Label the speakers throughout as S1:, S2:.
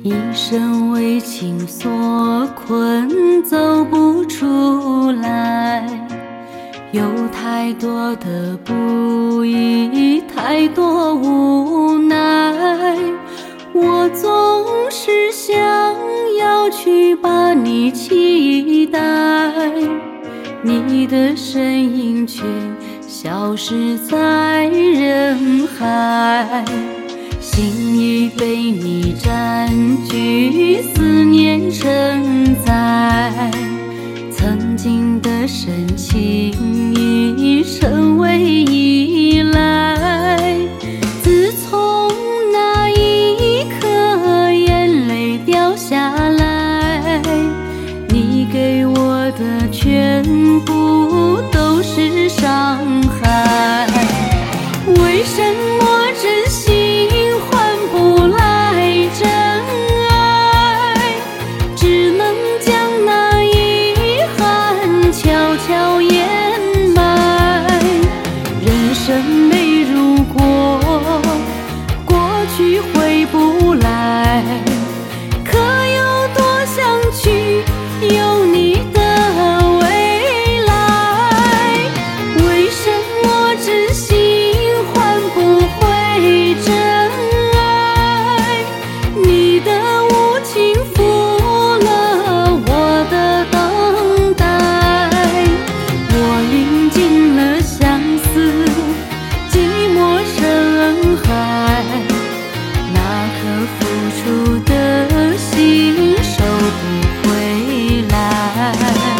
S1: 一生为情所困，走不出来，有太多的不易，太多无奈。我总是想要去把你期待，你的身影却消失在人海。心已被你占据，思念承载，曾经的深情已成为依赖。自从那一刻眼泪掉下来，你给我的全部都是伤害。为什么真心换不来真爱，只能将那遗憾悄悄掩埋。人生没如果，过去回不来，可有多想去有你的未来。为什么真心换不回真爱，你的无情负了我的等待。我历尽了相思寂寞深海，那颗付出的心收不回来。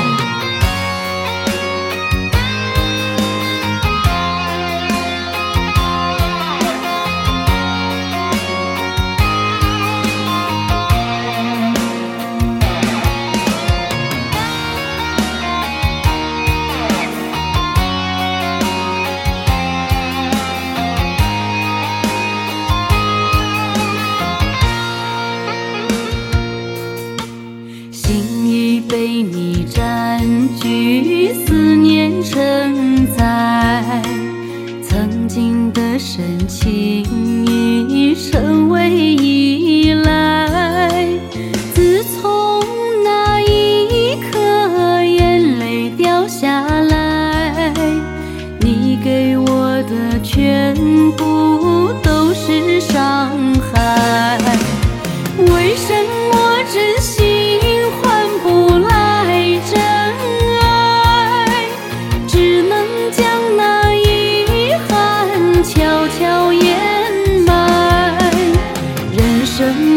S1: 心已被你占据，思念承载，曾经的深情已成为依赖。自从那一刻眼泪掉下来，你给我的全部都是伤害。为什么真心换不来真爱，只能将那遗憾悄悄掩埋。人生